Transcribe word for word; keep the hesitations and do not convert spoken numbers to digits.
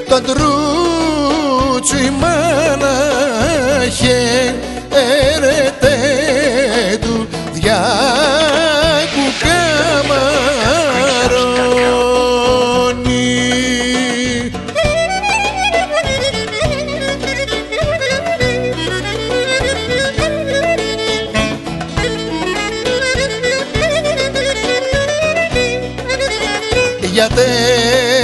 τον τρούτσου η μάνα χαίρεται του διάκου καμαρώνει. Για